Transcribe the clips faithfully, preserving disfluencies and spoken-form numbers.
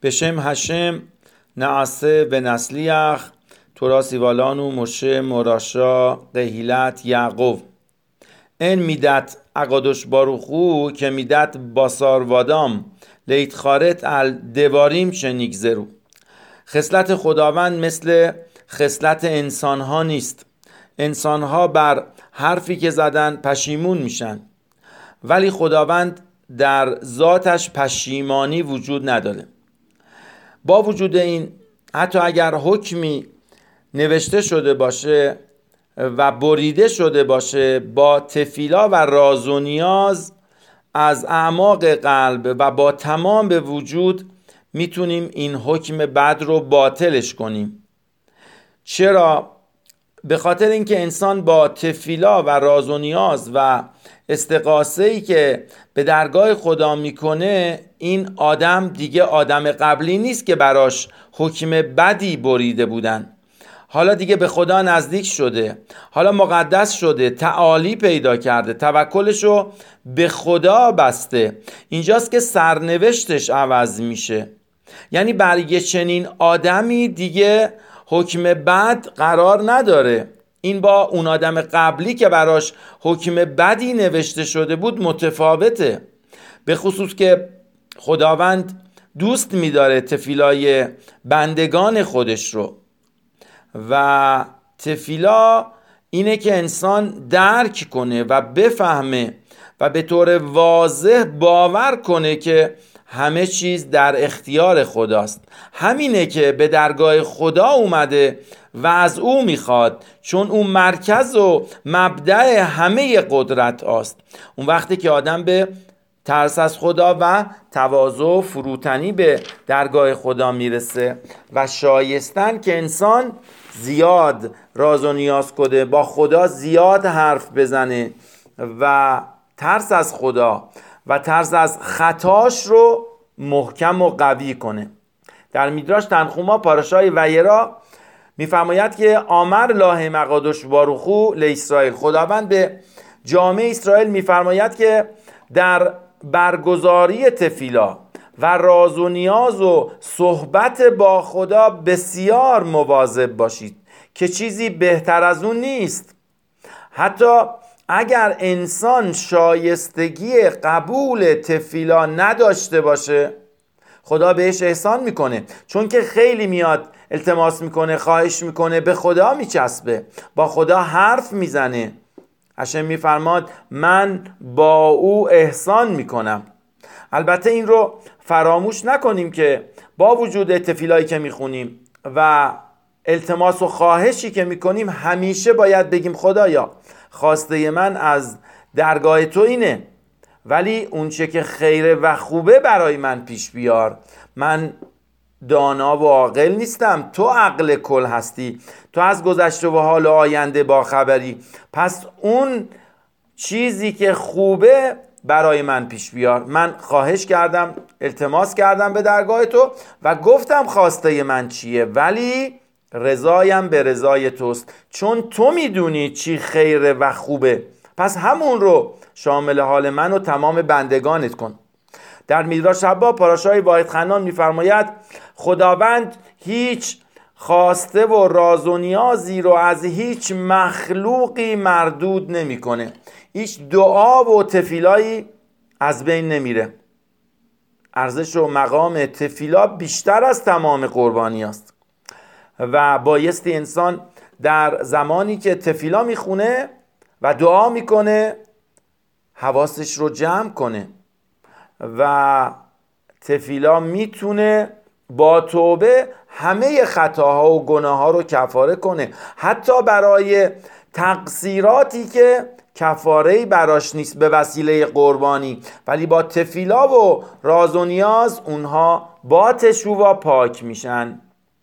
בשם השם נعسه و نسلیخ تورا سیوالانو مشه مراشا قهیلت یعقوب این میدت اقادش باروخو که میدت باسار وادام لیت خارت ال دواریم شنیگزرو. خصلت خداوند مثل خصلت انسان ها نیست. انسان ها بر حرفی که زدن پشیمون میشن، ولی خداوند در ذاتش پشیمانی وجود نداره. با وجود این، حتی اگر حکمی نوشته شده باشه و بریده شده باشه، با تفیلا و راز و نیاز از اعماق قلب و با تمام به وجود میتونیم این حکم بد رو باطلش کنیم. چرا؟ به خاطر اینکه انسان با تفیلا و راز و نیاز و استغاثه‌ای که به درگاه خدا میکنه، این آدم دیگه آدم قبلی نیست که براش حکم بدی بریده بودن. حالا دیگه به خدا نزدیک شده، حالا مقدس شده، تعالی پیدا کرده، توکلشو به خدا بسته. اینجاست که سرنوشتش عوض میشه. یعنی برای چنین آدمی دیگه حکم بد قرار نداره. این با اون آدم قبلی که براش حکم بدی نوشته شده بود متفاوته. به خصوص که خداوند دوست میداره تفیلای بندگان خودش رو، و تفیلا اینه که انسان درک کنه و بفهمه و به طور واضح باور کنه که همه چیز در اختیار خداست. همینه که به درگاه خدا اومده و از او میخواد، چون اون مرکز و مبدأ همه قدرت است. اون وقتی که آدم به ترس از خدا و تواضع و فروتنی به درگاه خدا میرسه و شایستن که انسان زیاد راز و نیاز کنه، با خدا زیاد حرف بزنه و ترس از خدا و ترس از خطاش رو محکم و قوی کنه. در میدراش تنخوما پاراشای ویرا میفرماید که آمر لاه مقادش باروخو لاسرائیل، خداوند به جامعه اسرائیل میفرماید که در برگزاری تفیلا و راز و نیاز و صحبت با خدا بسیار مواظب باشید که چیزی بهتر از اون نیست. حتی اگر انسان شایستگی قبول تفیلا نداشته باشه، خدا بهش احسان میکنه، چون که خیلی میاد التماس میکنه، خواهش میکنه، به خدا میچسبه، با خدا حرف میزنه. هشم میفرماد من با او احسان میکنم. البته این رو فراموش نکنیم که با وجود تفیلایی که میخونیم و التماس و خواهشی که میکنیم، همیشه باید بگیم خدایا خواسته من از درگاه تو اینه، ولی اون چه که خیره و خوبه برای من پیش بیار. من دانا و عاقل نیستم، تو عقل کل هستی، تو از گذشته و حال و آینده با خبری، پس اون چیزی که خوبه برای من پیش بیار. من خواهش کردم، التماس کردم به درگاه تو و گفتم خواسته من چیه، ولی رضایم به رضای توست، چون تو میدونی چی خیره و خوبه، پس همون رو شامل حال من و تمام بندگانت کن. در میدراش ربا پاراشای واحد خنان میفرماید خداوند هیچ خواسته و راز و نیازی رو از هیچ مخلوقی مردود نمیکنه. هیچ دعا و تفیلایی از بین نمیره. ارزش و مقام تفیلا بیشتر از تمام قربانی است و بایستی انسان در زمانی که تفیلا میخونه و دعا میکنه حواسش رو جمع کنه و تفیلا میتونه با توبه همه خطاها و گناهها رو کفاره کنه، حتی برای تقصیراتی که کفاره‌ای براش نیست به وسیله قربانی، ولی با تفیلا و راز و نیاز اونها با تشویق پاک میشن.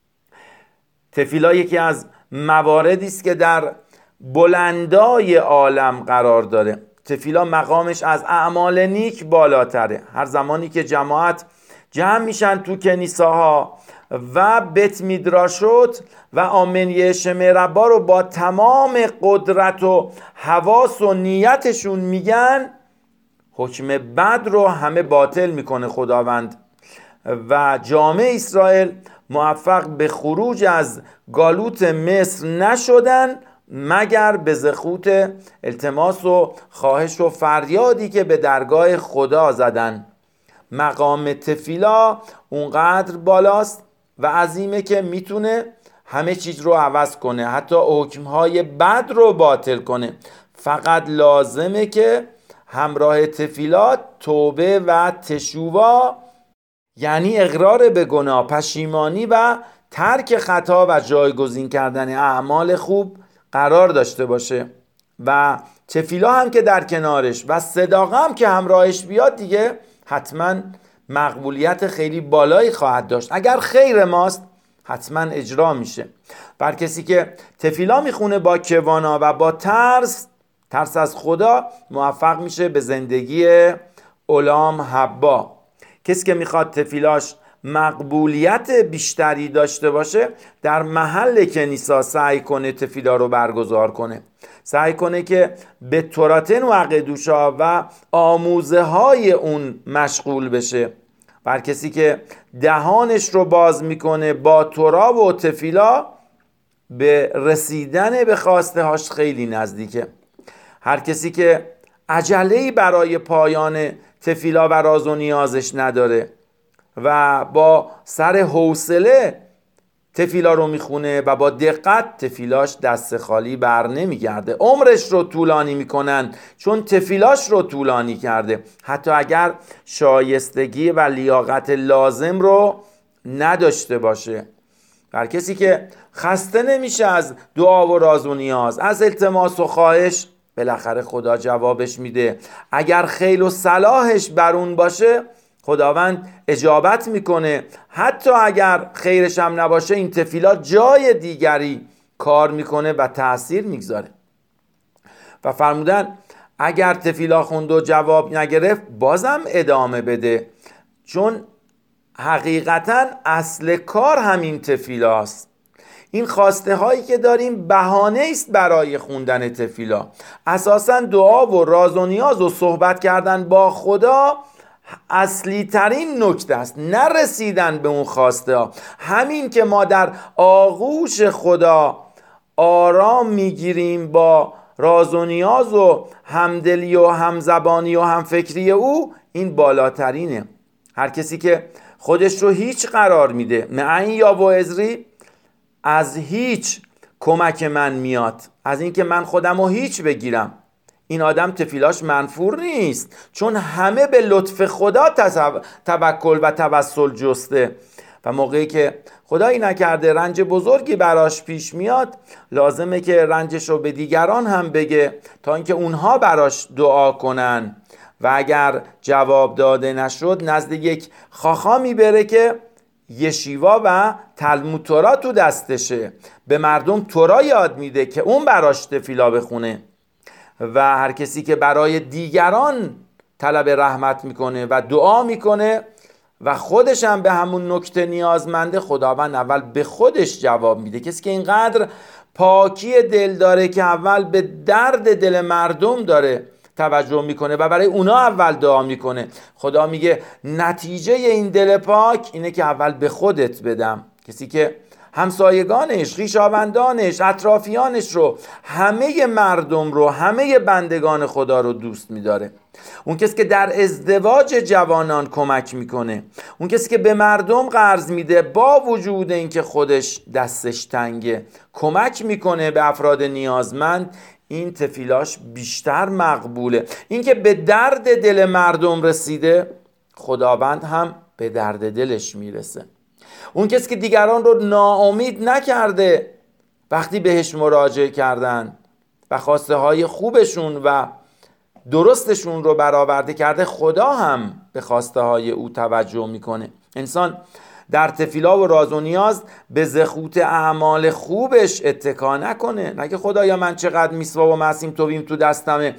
تفیلا یکی از مواردی است که در بلندای عالم قرار داره. تفیلا مقامش از اعمال نیک بالاتره. هر زمانی که جماعت جمع میشن تو کنیساها و بیت میدراشوت و آمنیه شمع ربا رو با تمام قدرت و حواس و نیتشون میگن، حکم بد رو همه باطل میکنه خداوند و جامعه اسرائیل موفق به خروج از گالوت مصر نشدن مگر به زخوت التماس و خواهش و فریادی که به درگاه خدا زدن. مقام تفیلا اونقدر بالاست و عظیمه که میتونه همه چیز رو عوض کنه، حتی حکمهای بد رو باطل کنه. فقط لازمه که همراه تفیلا توبه و تشووا، یعنی اقرار به گناه، پشیمانی و ترک خطا و جایگزین کردن اعمال خوب قرار داشته باشه و تفیلا هم که در کنارش و صداقه هم که همراهش بیاد دیگه حتما مقبولیت خیلی بالایی خواهد داشت. اگر خیر ماست حتما اجرا میشه. بر کسی که تفیلا میخونه با کوانا و با ترس ترس از خدا موفق میشه به زندگی علام حبا. کسی که میخواد تفیلاش مقبولیت بیشتری داشته باشه در محل کنیسا سعی کنه تفیلا رو برگزار کنه، سعی کنه که به توراتن و عقیدوشا و آموزه های اون مشغول بشه. بر کسی که دهانش رو باز میکنه با تورا و تفیلا به رسیدن به خواسته هاش خیلی نزدیکه. هر کسی که عجله‌ای برای پایان تفیلا و راز و نیازش نداره و با سر حوصله تفیلا رو میخونه و با دقت، تفیلاش دست خالی بر نمیگرده. عمرش رو طولانی میکنن چون تفیلاش رو طولانی کرده، حتی اگر شایستگی و لیاقت لازم رو نداشته باشه. هر کسی که خسته نمیشه از دعا و راز و نیاز، از التماس و خواهش، بالاخره خدا جوابش میده. اگر خیل و صلاحش بر اون باشه خداوند اجابت میکنه. حتی اگر خیرش هم نباشه این تفیلا جای دیگری کار میکنه و تأثیر میگذاره. و فرمودن اگر تفیلا خوند و جواب نگرفت بازم ادامه بده، چون حقیقتا اصل کار همین تفیلاست. این خواسته هایی که داریم بهانه است برای خوندن تفیلا. اساسا دعا و راز و نیاز و صحبت کردن با خدا اصلی ترین نکته است، نرسیدن به اون خواسته ها. همین که ما در آغوش خدا آرام میگیریم با راز و نیاز و همدلی و همزبانی و همفکری او، این بالاترینه. هر کسی که خودش رو هیچ قرار میده، معین یا و ازری، از هیچ کمک من میاد، از اینکه من خودم رو هیچ بگیرم، این آدم تفیلاش منفور نیست، چون همه به لطف خدا توکل و توسل جسته. و موقعی که خدایی نکرده رنج بزرگی براش پیش میاد، لازمه که رنجش رو به دیگران هم بگه تا اینکه اونها براش دعا کنن. و اگر جواب داده نشد نزد یک خاخامی بره که یشیوا و تلمود تورا تو دستشه، به مردم تورا یاد میده که اون براش تفیلا بخونه. و هر کسی که برای دیگران طلب رحمت میکنه و دعا میکنه و خودش هم به همون نکته نیازمنده، خداوند اول به خودش جواب میده. کسی که اینقدر پاکی دل داره که اول به درد دل مردم داره توجه میکنه و برای اونا اول دعا میکنه، خدا میگه نتیجه این دل پاک اینه که اول به خودت بدم. کسی که همسایگانش، خویشاوندانش، اطرافیانش رو، همه مردم رو، همه بندگان خدا رو دوست میداره. اون کسی که در ازدواج جوانان کمک میکنه، اون کسی که به مردم قرض میده با وجود اینکه خودش دستش تنگه، کمک میکنه به افراد نیازمند، این تفیلاش بیشتر مقبوله. این که به درد دل مردم رسیده، خداوند هم به درد دلش میرسه. اون کسی که دیگران رو ناامید نکرده وقتی بهش مراجعه کردن و خواسته های خوبشون و درستشون رو برآورده کرده، خدا هم به خواسته های او توجه میکنه. انسان در تفیلا و راز و نیاز به زخوت اعمال خوبش اتکا نکنه، نگه خدایا من چقدر میسوا و معصیم توبیم تو دستمه،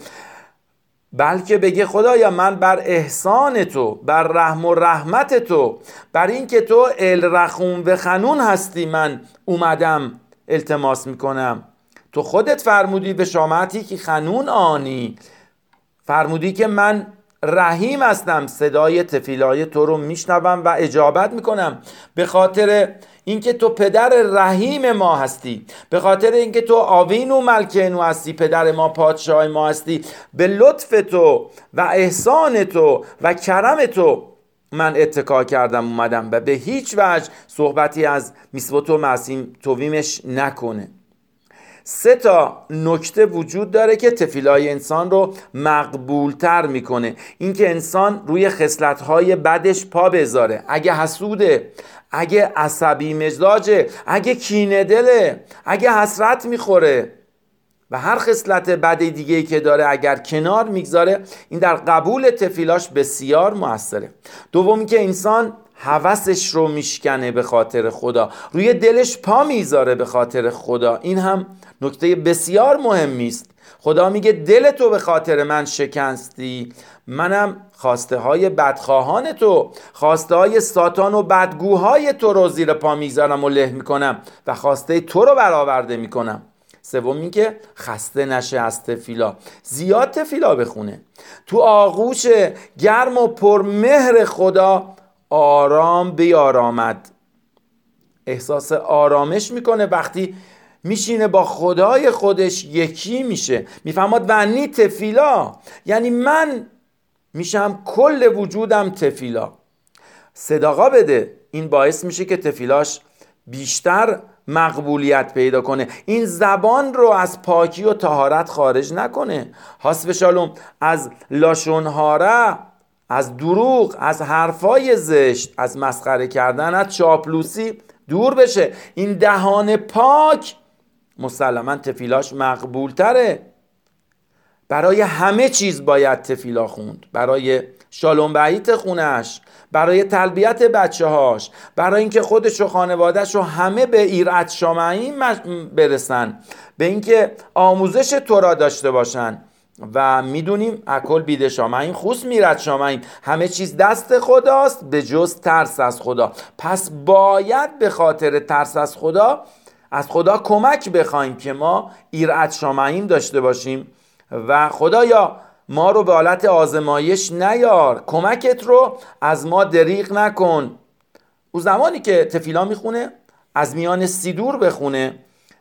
بلکه بگه خدایا من بر احسان تو، بر رحم و رحمت تو، بر این که تو الرحوم و خنون هستی، من اومدم التماس میکنم. تو خودت فرمودی به شامتی که خنون آنی، فرمودی که من رحیم هستم، صدای تفیلای تو رو میشنوم و اجابت میکنم، به خاطر اینکه تو پدر رحیم ما هستی، به خاطر اینکه تو آوینو ملکینو هستی، پدر ما پادشاه ما هستی. به لطف تو و احسان تو و کرم تو من اتکا کردم اومدم و به هیچ وجه صحبتی از میسوت و معصیم تویمش نکنه. سه تا نکته وجود داره که تفیلای انسان رو مقبولتر میکنه. اینکه انسان روی خصلت‌های بدش پا بذاره، اگه حسوده، اگه عصبی مزاجه، اگه کینه دله، اگه حسرت میخوره و هر خصلت بد دیگه‌ای که داره اگر کنار میگذاره، این در قبول تفیلاش بسیار موثره. دومی که انسان هوسش رو میشکنه به خاطر خدا، روی دلش پا میذاره به خاطر خدا. این هم نکته بسیار مهمی است. خدا میگه دل تو به خاطر من شکستی، منم خواسته های بدخواهان تو، خواسته های ساتان و بدگوهای تو رو زیر پا میذارم و له میکنم و خواسته تو رو برآورده میکنم. سومی که خسته نشه از تفیلا، زیاد تفیلا بخونه، تو آغوش گرم و پرمهر خدا آرام بیارامد. احساس آرامش میکنه وقتی میشینه با خدای خودش یکی میشه، میفهمد ونی تفیلا، یعنی من میشم کل وجودم تفیلا. صداقا بده، این باعث میشه که تفیلاش بیشتر مقبولیت پیدا کنه، این زبان رو از پاکی و طهارت خارج نکنه، حسب شالوم از لاشونهاره، از دروغ، از حرفای زشت، از مسخره کردن، از چاپلوسی دور بشه. این دهان پاک مسلما تفیلاش مقبول تره. برای همه چیز باید تفیلا خوند، برای شالوم بیت خونش، برای تلبیت بچه هاش، برای اینکه خودش و خانوادهش رو همه به ایرت شامعین برسن، به اینکه آموزش تورا داشته باشن. و میدونیم اکل بیده شامعین خوست میرد شامعین، همه چیز دست خداست به جز ترس از خدا. پس باید به خاطر ترس از خدا از خدا کمک بخوایم که ما ایرت شامعین داشته باشیم و خدایا ما رو به حالت آزمایش نیار، کمکت رو از ما دریغ نکن. او زمانی که تفیلا میخونه از میان سیدور بخونه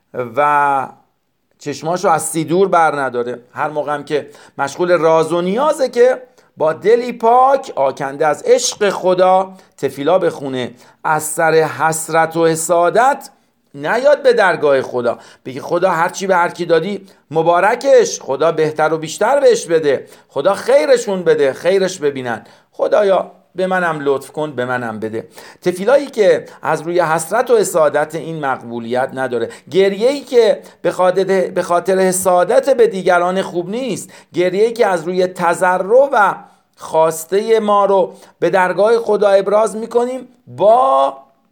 و چشماشو از سیدور بر نداره. هر موقع هم که مشغول راز و نیازه که با دلی پاک آکنده از عشق خدا تفیلا بخونه، از سر حسرت و حسادت نیاد به درگاه خدا بگی خدا هرچی به هر کی دادی مبارکش، خدا بهتر و بیشتر بهش بده، خدا خیرشون بده، خیرش ببینن، خدایا به منم لطف کن، به منم بده. تفیلایی که از روی حسرت و حسادت این مقبولیت نداره، گریه‌ای که به خاطر به خاطر حسادت به دیگران خوب نیست، گریه‌ای که از روی تضرع و خواسته ما رو به درگاه خدا ابراز میکنیم، با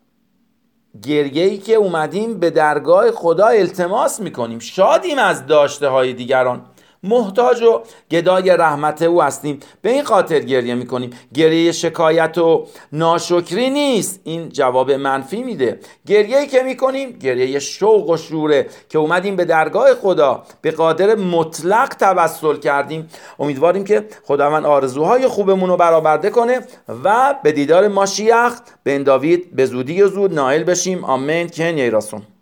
گریه‌ای که اومدیم به درگاه خدا التماس میکنیم، شادیم از داشته های دیگران، محتاج و گدای رحمت او هستیم، به این خاطر گریه میکنیم. گریه شکایت و ناشکری نیست، این جواب منفی میده. گریه‌ای که میکنیم گریه شوق و شوره که اومدیم به درگاه خدا، به قادر مطلق توسل کردیم. امیدواریم که خداوند آرزوهای خوبمون رو برآورده کنه و به دیدار ماشیخ بن داوید به زودی و زود نائل بشیم. آمین. که نیراسون.